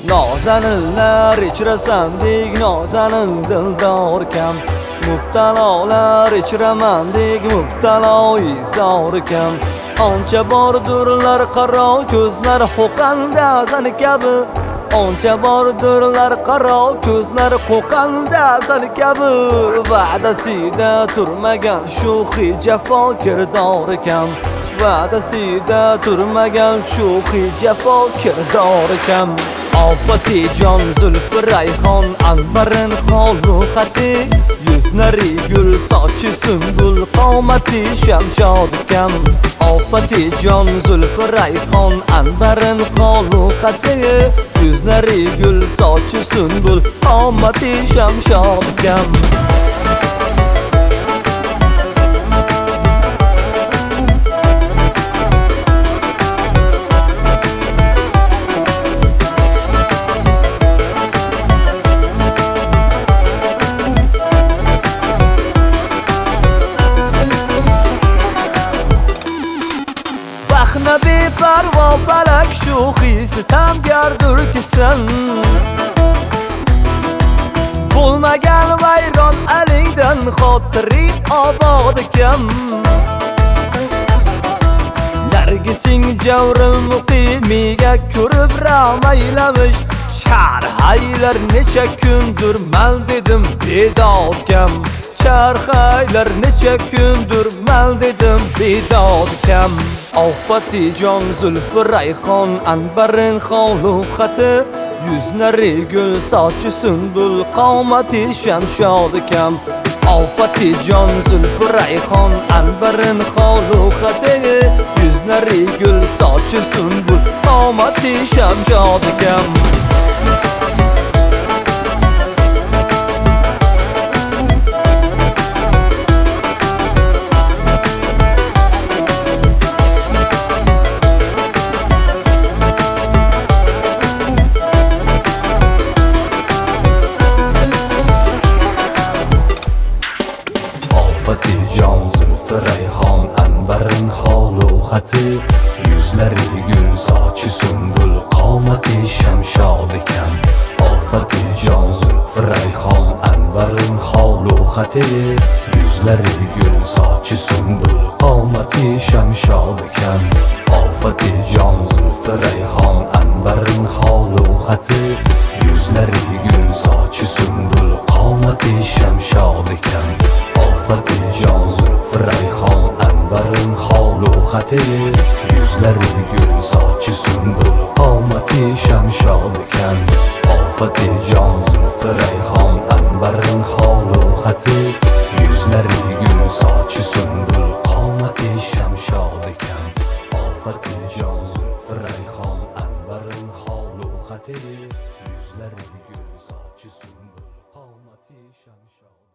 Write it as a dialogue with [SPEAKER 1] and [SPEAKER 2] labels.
[SPEAKER 1] Nazaninlar ichra sandek nozanin dildor kam, mubtalolar ichra mandek mubtalo izor kam. Ancha bordurlar qaro ko'zlar qo'qanda zani kabi, ancha bordurlar qaro ko'zlar qo'qanda zani kabi. Va'dasida turmagan sho'xi jafo kirdor kam, va'dasida turmagan sho'xi jafo kirdor kam. Ofati jon zulfi rayhon anbarin holu xati, yuzlari gul sochi sumbul qomati shamshod kam. Ofati jon zulfi rayhon anbarin holu xati, yuzlari gul sochi sumbul qomati shamshod kam. Beparvo falak sho'xi sitamgardur kisan, bo'lmagan vayron alingdan xotiri obod kam. Nargising javrim muqimiga ko'rib ramaylamish, sharhaylar necha kundur mal dedim bedod kam. Sharhaylar necha kundur mal dedim bedod kam. Ofati jon zulfi rayhon anbarin holu xati, yuzlari gul sochi sumbul qomati shamshod kam. Ofati jon zulfi rayhon anbarin holu xati, yuzlari gul sochi sumbul qomati shamshod kam. Ofati jon zulfi rayhon anbarin holu xati, yuzlari gul sochi sumbul qomati shamshod kam. Ofati jon zulfi rayhon anbarin holu xati, yuzlari gul sochi sumbul qomati shamshod kam. Ofati jon zulfi rayhon anbarin holu xati, yuzlari gul sochi sumbul qomati shamshod kam. Ofati jon zulfi rayhon anbarin holu xati, yuzlari gul sochi sumbul qomati shamshod kam. Ofati jon zulfi rayhon anbarin holu xati, yuzlari gul sochi sumbul qomati shamshod kam. Ofati jon zulfi rayhon anbarin holu xati, yuzlari gul sochi sumbul qomati shamshod.